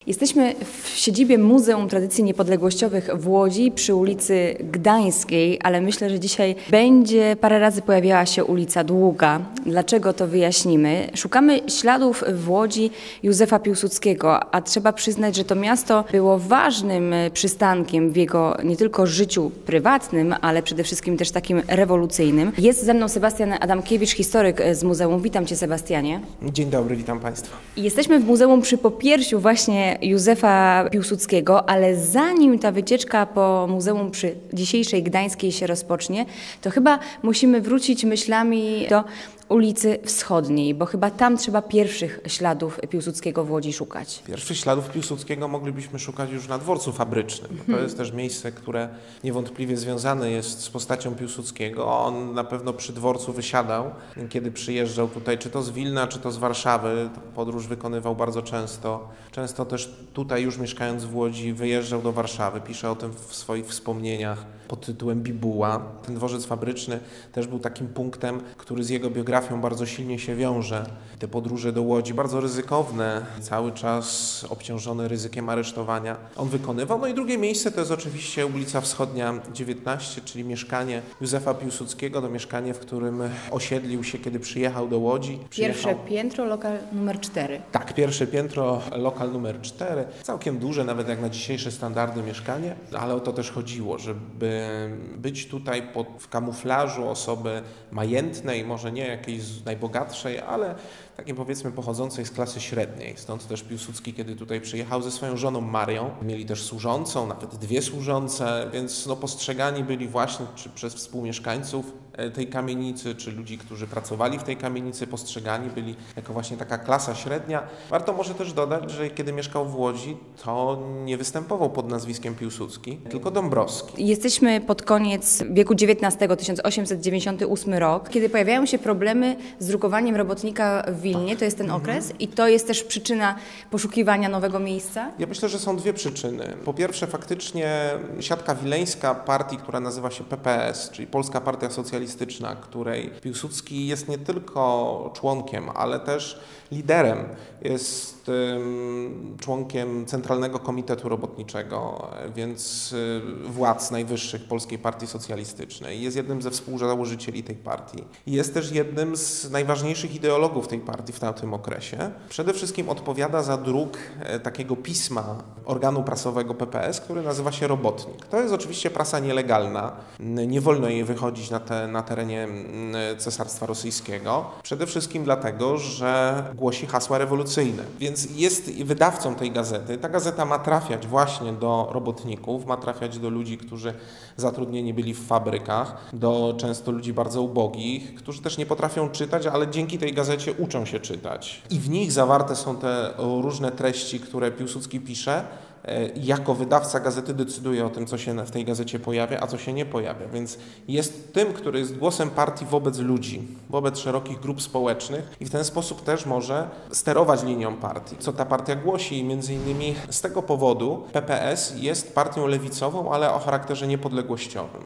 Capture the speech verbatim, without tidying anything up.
Jesteśmy w siedzibie Muzeum Tradycji Niepodległościowych w Łodzi przy ulicy Gdańskiej, ale myślę, że dzisiaj będzie parę razy pojawiała się ulica Długa. Dlaczego, to wyjaśnimy. Szukamy śladów w Łodzi Józefa Piłsudskiego, a trzeba przyznać, że to miasto było ważnym przystankiem w jego nie tylko życiu prywatnym, ale przede wszystkim też takim rewolucyjnym. Jest ze mną Sebastian Adamkiewicz, historyk z muzeum. Witam Cię, Sebastianie. Dzień dobry, witam Państwa. Jesteśmy w muzeum przy popiersiu właśnie Józefa Piłsudskiego, ale zanim ta wycieczka po muzeum przy dzisiejszej Gdańskiej się rozpocznie, to chyba musimy wrócić myślami do ulicy Wschodniej, bo chyba tam trzeba pierwszych śladów Piłsudskiego w Łodzi szukać. Pierwszych śladów Piłsudskiego moglibyśmy szukać już na dworcu fabrycznym. To jest też miejsce, które niewątpliwie związane jest z postacią Piłsudskiego. On na pewno przy dworcu wysiadał, kiedy przyjeżdżał tutaj, czy to z Wilna, czy to z Warszawy. Podróż wykonywał bardzo często. Często też tutaj, już mieszkając w Łodzi, wyjeżdżał do Warszawy. Pisze o tym w swoich wspomnieniach pod tytułem Bibuła. Ten dworzec fabryczny też był takim punktem, który z jego biografią bardzo silnie się wiąże. Te podróże do Łodzi, bardzo ryzykowne, cały czas obciążone ryzykiem aresztowania, on wykonywał. No i drugie miejsce to jest oczywiście ulica Wschodnia dziewiętnaście, czyli mieszkanie Józefa Piłsudskiego, to mieszkanie, w którym osiedlił się, kiedy przyjechał do Łodzi. Przyjechał... Pierwsze piętro, lokal numer cztery. Tak, pierwsze piętro, lokal numer cztery. Całkiem duże, nawet jak na dzisiejsze standardy mieszkanie, ale o to też chodziło, żeby być tutaj pod, w kamuflażu osoby majętnej, może nie jakiejś najbogatszej, ale takiej powiedzmy pochodzącej z klasy średniej. Stąd też Piłsudski, kiedy tutaj przyjechał ze swoją żoną Marią, mieli też służącą, nawet dwie służące, więc no, postrzegani byli właśnie czy przez współmieszkańców tej kamienicy, czy ludzi, którzy pracowali w tej kamienicy, postrzegani byli jako właśnie taka klasa średnia. Warto może też dodać, że kiedy mieszkał w Łodzi, to nie występował pod nazwiskiem Piłsudski, tylko Dąbrowski. Jesteśmy pod koniec wieku dziewiętnastego, tysiąc osiemset dziewięćdziesiąty ósmy rok, kiedy pojawiają się problemy z drukowaniem robotnika w Wilnie, to jest ten okres i to jest też przyczyna poszukiwania nowego miejsca? Ja myślę, że są dwie przyczyny. Po pierwsze, faktycznie siatka wileńska partii, która nazywa się P P S, czyli Polska Partia Socjalistyczna, której Piłsudski jest nie tylko członkiem, ale też liderem. Jest um, członkiem Centralnego Komitetu Robotniczego, więc y, władz najwyższych Polskiej Partii Socjalistycznej. Jest jednym ze współzałożycieli tej partii. Jest też jednym z najważniejszych ideologów tej partii w tamtym okresie. Przede wszystkim odpowiada za druk e, takiego pisma organu prasowego P P S, który nazywa się Robotnik. To jest oczywiście prasa nielegalna. Nie wolno jej wychodzić na, te, na terenie Cesarstwa Rosyjskiego. Przede wszystkim dlatego, że głosi hasła rewolucyjne. Więc jest wydawcą tej gazety. Ta gazeta ma trafiać właśnie do robotników, ma trafiać do ludzi, którzy zatrudnieni byli w fabrykach, do często ludzi bardzo ubogich, którzy też nie potrafią czytać, ale dzięki tej gazecie uczą się czytać. I w nich zawarte są te różne treści, które Piłsudski pisze. Jako wydawca gazety decyduje o tym, co się w tej gazecie pojawia, a co się nie pojawia. Więc jest tym, który jest głosem partii wobec ludzi, wobec szerokich grup społecznych i w ten sposób też może sterować linią partii. Co ta partia głosi i między innymi z tego powodu P P S jest partią lewicową, ale o charakterze niepodległościowym.